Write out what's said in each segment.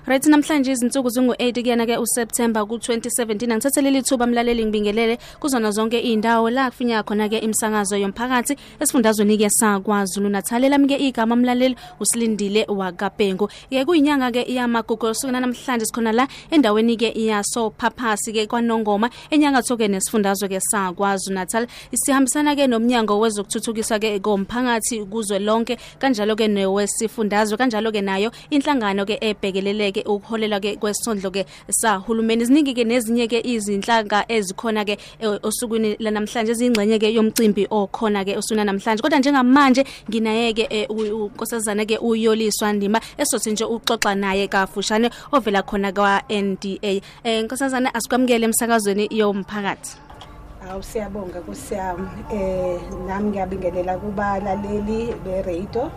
Right namhlanje izinsuku zingu8 kuyana ke uSeptember ku2017 angithathelele ithuba mlaleli ngibingelele kuzona zonke indawo la kufinya khona ke imsakazo yomphakathi esifundazweni ke saKwaZulu Natal lami ke igama mlaleli usilindile waKapengu ke kuyinyanga ke iyamagugu sukuna namhlanje sikhona la endaweni ke iyaso phaphasi ke kwaNongoma enyakatho ke nesifundazwe ke saKwaZulu Natal isihambisana ke nomnyango wezokuthuthukisa ke komphakathi kuzwe lonke kanjalo ke newesifundazwe kanjalo ke nayo inhlangano ke ebhekelele ukuholela ke kwesondlo ke sahulumeni ziningi ke nezinye ke izinhlanga ezikhona ke osukwini lanamhlanje izingcenye ke yomcimbi okhona ke osuna namhlanje kodwa njengamanje nginaye ke unkosazana ke uyoliswa Ndima esothi nje uxoxa naye kafushane ovela khona kwa NDA nkosazana asikwamukele emsakazweni yomphakathi. Siyabonga kusiyami nami ngiyabingelela kubalaleli be-radio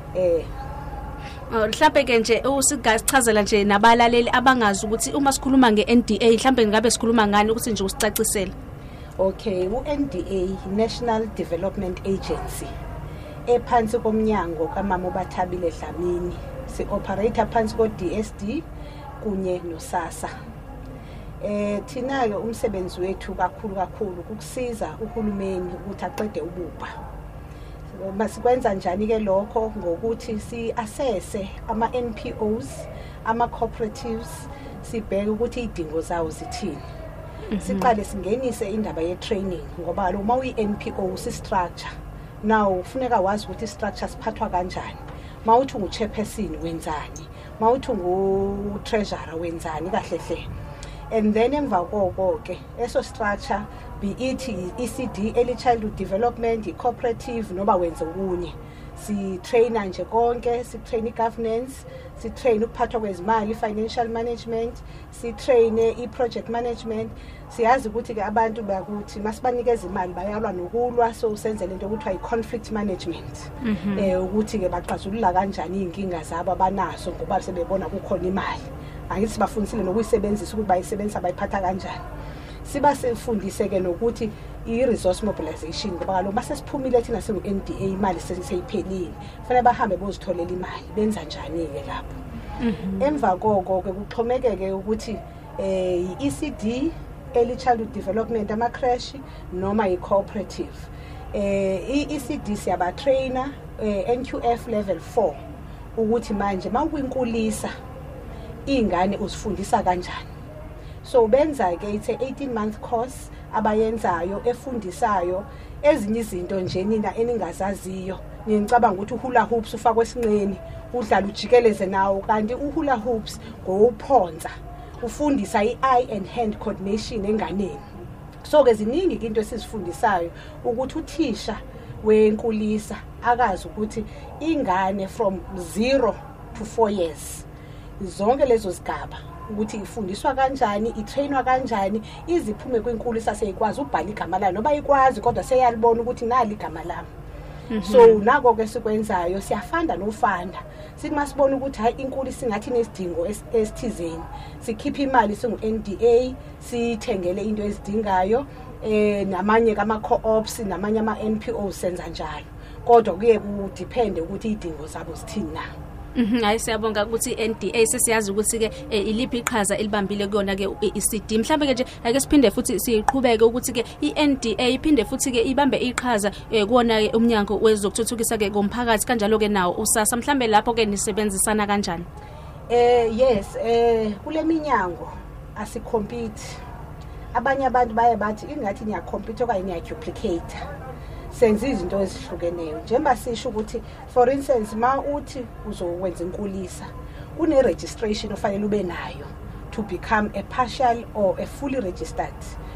mhlambe ke nje usigasichazela nje nabalaleli abangazi ukuthi uma sikhuluma ngeNDA mhlambe ngabe sikhuluma ngani ukuthi nje usicacisele. Okay, uNDA National Development Agency ephansi komnyango kaMama uBathabile Dlamini si-operator phansi ko-DSD kunye noSASSA. Thina ke umsebenzi wethu kakhulu ukusiza uhulumeni ukuthi aqede ububha. Masikwenza njani ke lokho ngokuthi si-assesse ama-NPOs, ama-cooperatives, sibheke ukuthi idingo zawo zithini. Siqale singenise indaba ye-training ngoba lo uma uyi-NPO si-structure. Now ufuneka wazi ukuthi i-structure siphathwa kanjani. Mawuthi ungu-chairperson wenzani, mawuthi ungu-treasurer wenzani kahle hle. And then emva koko ke eso structure be it ECD, early childhood development, cooperative noba wenze okunye si train nje konke, si train governance, si train ukuphathwa kwezimali, financial management, si train i-project management. Siyazi ukuthi ke abantu bakuthi masibanikeza imali bayalwa nokulwa, so usenze lento ukuthi conflict management ukuthi ke baxazulula kanjani inkinga zabo abanazo ngoba sebebona kukhona imali. Angithi bafundisile nokuyisebenzisa ukuthi bayisebenzisa bayiphatha kanjani. Siba sifundise ke nokuthi i-resource mobilization ngoba kaloku basesiphumile thina singu-NDA imali sesiyiphelile kufanele bahambe bozitholela imali benza njani ke lapho. Emva koko ke kuxhomekeke ukuthi i-ECD, early childhood development, ama-creche noma i-cooperative. I-ECD siyaba trainer NQF level 4 ukuthi manje mawuyinkulisa ingane usifundisa kanjani. So benza ke it's a 18-month course abayenzayo efundisayo ezinye izinto nje nina eningazaziyo. Ngicabanga ukuthi uhula hoops ufakwe esinqeni udlala ujikeleze nawo kanti uhula hoops ngophonza ufundisa i-eye and hand coordination enganeni. So ke ziningi into esizifundisayo ukuthi uthisha wenkulisa akazi ukuthi ingane from 0 to 4 years zonke lezo zigaba ukuthi ifundiswa kanjani, itrainwa kanjani, iziphume kwinkulisa seyikwazi ubhala igama layo noba ikwazi kodwa seyalibona ukuthi nali igama lami. So nako ke sikwenzayo siyafanda nofanda. Sithi masibona ukuthi hayi inkulisa ingathi nesidingo esithizeni sikhipha imali singu-NDA sithengele into ezidingayo namanye kama-co-ops namanye ama-NPOs senza njalo kodwa kuye kudepende ukuthi idingo zabo zithini na. Hayi siyabonga ukuthi NDA sesiyazi ukuthi ke iliphi iqhaza elibambile kuyona ke iCD mhlambe ke nje ake siphinde futhi siqhubeke ukuthi ke iNDA iphinde futhi ke ibambe iqhaza kuona umnyango wezokuthuthukisa ke komphakathi kanjalo ke nawo uSASSA mhlambe lapho ke nisebenzisana kanjani. Yes kule minyango asicompete. Abanye abantu baye bathi ingathi niyacompete okanye niyaduplicate. Senza izinto ezihlukeneyo njengoba sisho ukuthi for instance ma uthi uzokwenza inkulisa kune registration ofanele ube nayo to become a partial or a fully registered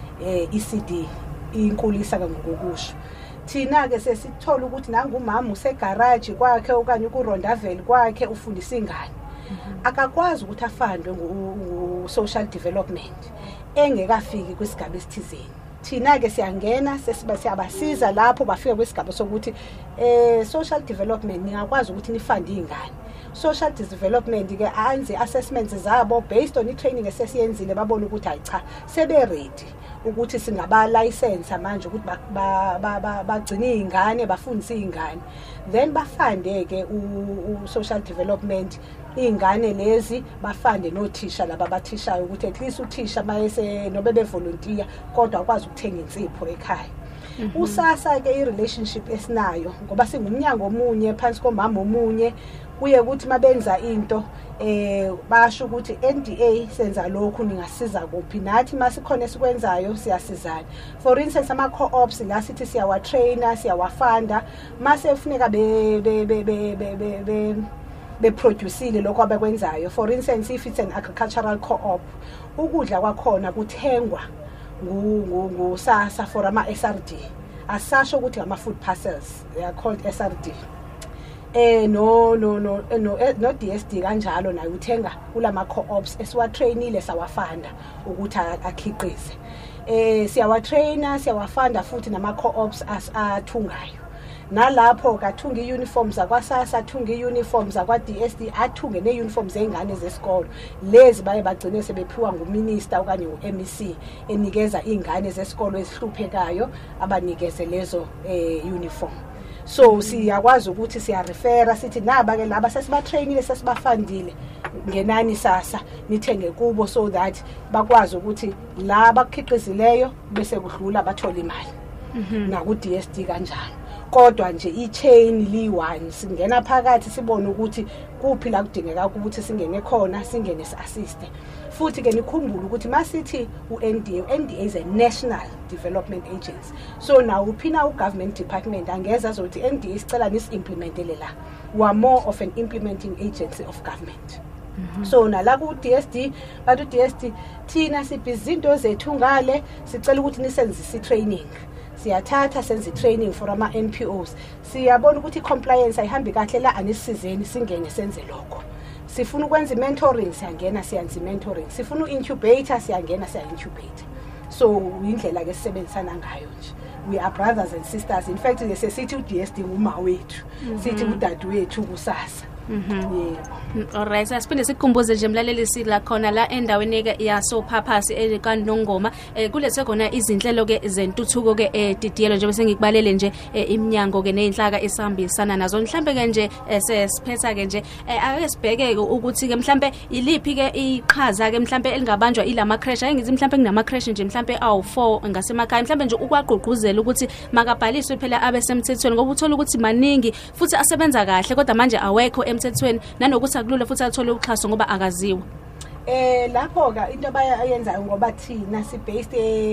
ECD inkulisa kangokusho. Thina ke sesithola ukuthi nangumama usegarage kwakhe okanye kuRondaville kwakhe ufundisa ingane akakwazi ukuthi afandwe ngu-social development engekafiki kwisigaba esithizeni. Thina ke siyangena siyabasiza lapho bafika kwesigaba sokuthi social development ningakwazi ukuthi nifande ingane. Social development ke anze assessments zabo based on i-training esesiyenzile babona ukuthi hayi cha sebe ready ukuthi singaba license manje ukuthi bagcine izingane bafundise izingane, then bafande ke u social development izingane lezi bafande nothisha laba bathishayo ukuthi at least uthisha mayese nobe bevolunteer kodwa akwazi ukuthenga insipho ekhaya. Usasa ke i-relationship esinayo ngoba singumnyango omunye phansi komama omunye, kuye ukuthi mabenza into basho ukuthi NDA senza lokhu ningasiza kuphi, nathi masikhona esikwenzayo siyasizana. For instance ama co-ops la sithi siyawa trainer siyawafanda mase ufuneka be produceile lokho abakwenzayo. For instance if it's an agricultural co-op, ukudla kwakhona kuthengwa ngusasa for ama SRD, asasho ukuthi ama food parcels, they are called SRD. No DSD kanjalo nayo uthenga kulama co-ops esiwa trainile sawafanda ukuthi akhiqize. Siyawa trainer siyawafanda futhi nama co-ops athungayo. Nalapho kathunga iuniforms zakwasasa, athunga iuniforms zakwa DSD, athunge neuniforms zeingane zesikolo lezi baye bagcine sebephiwa nguminister okanye uMEC enikeza izingane zesikolo ezihluphekayo abanikeze lezo uniform. So siyakwazi ukuthi siyarefera sithi naba ke laba sesibatrainile sesibafandile ngenani sasa nithenge kubo so that bakwazi ukuthi laba akhiqizileyo bese kudlula bathola imali na ku DSD kanjalo. Kodwa nje i-chain li-1 singena phakathi sibone ukuthi kuphi la kudingeka ukuthi singene khona singene si-assist. Futhi ke nikhumbule ukuthi masithi uNDA is a national development agency, so now uphina u-government department angeza zokuthi NDA isicela nisi-implementele la, we are more of an implementing agency of government. So nala ku DSD bathu DSD thina sibhizi into zethu ngale sicela ukuthi nisenzise training, siyathatha senze training for ama NPOs, siyabona ukuthi compliance ayihambi kahle la anisizeni singene senze lokho. Sifuna ukwenza mentoring siyangena siyenza mentoring, sifuna uincubator siyangena siya-incubate. So indlela ke sisebenzisana ngayo nje. We are brothers and sisters. In fact sithi uDSD nguma wethu, sithi udadu wethu kusasa. Alright, asiphinde sikhumbuze nje mlaleli sila khona la endaweni ke yaso purpose ekanongoma kulethe khona izinhlelo ke zentuthuko ke DDL nje bese ngikubalele nje iminyango ke nezinhlaka esihambisana nazo mhlambe ke nje sesiphetha ke nje ake sibheke ukuthi ke mhlambe iliphi ke iqhaza ke mhlambe elingabanjwa ilama crash ayingithi mhlambe kunama crash nje mhlambe awu4 ngasemakhaya mhlambe nje ukwagqugquzela ukuthi makabhaliswe phela abesemthethweni ngoba uthola ukuthi maningi futhi asebenza kahle kodwa manje awekho emthethweni nanokuthi akulula futhi athole uxhaso ngoba akaziwa. Lapho ke into abayenzayo ngoba thina si based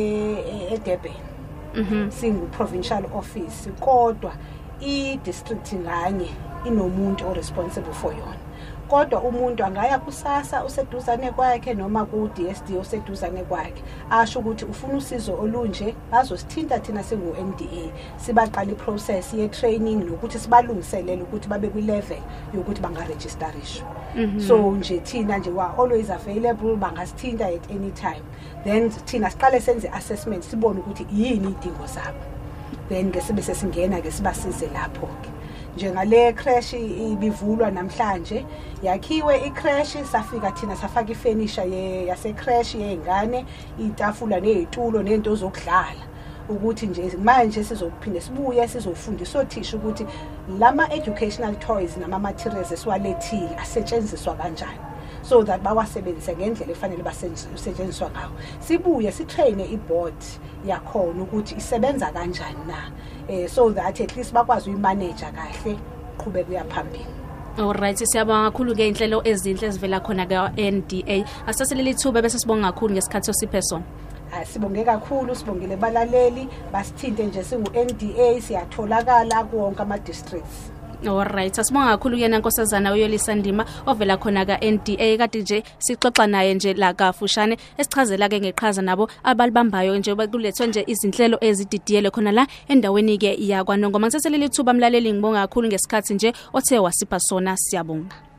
eDurban, singu provincial office kodwa I district nganye inomuntu o responsible for yona. Kodwa umuntu angaya kusasa useduzane kwakhe noma ku DSD useduzane kwakhe asho ukuthi ufuna usizo olunje bazosithinta thina singu NDA sibaqala iprocess ye training nokuthi sibalungiselele ukuthi babe ku level yokuthi banga registerishwe. So nje thina nje wa always available, bangasithinta at any time, then thina siqale senze assessment sibone ukuthi yini idingo zabo, then ke sibe sesingena ke sibasize lapho ke. Njengale crash ibivulwa namhlanje yakhiwe icrash safika thina safaka ifurniture yase crash yengane, itafula nezitulo nento zokudlala ukuthi nje manje sizophinde sibuye sizofundisa othisha ukuthi lama educational toys nama materials esiwalethile asetshenziswa kanjani so that bawasebenzise ngendlela efanele basetshenziswa ngawo. Sibuye sitraine iboard yakhona ukuthi isebenza kanjani na so that at least bakwazi uyimanage kahle qhubeka uyaphambili. Alright, siyabonga kakhulu ke inhlelo ezinhle ezivela khona ka NDA. Asaseleli ithuba bese sibonga kakhulu ngesikhathi osiphe sona. Sibonge kakhulu, sibongile balaleli basithinte nje singu NDA siyatholakala kuwonke ama districts. Alright, asibonga kakhulu yena Nkosazana uYolisa Ndima ovela khona ka NDA kade nje sixoxa naye nje la kafushane esichazela ke ngeqhaza nabo abalibambayo nje bakulethwe nje izinhlelo ezididiyele khona la endaweni ke yakwaNongoma. Ngiseselele ithuba mlaleli ngibonga kakhulu ngesikhathi nje othe wasipha sona, siyabonga.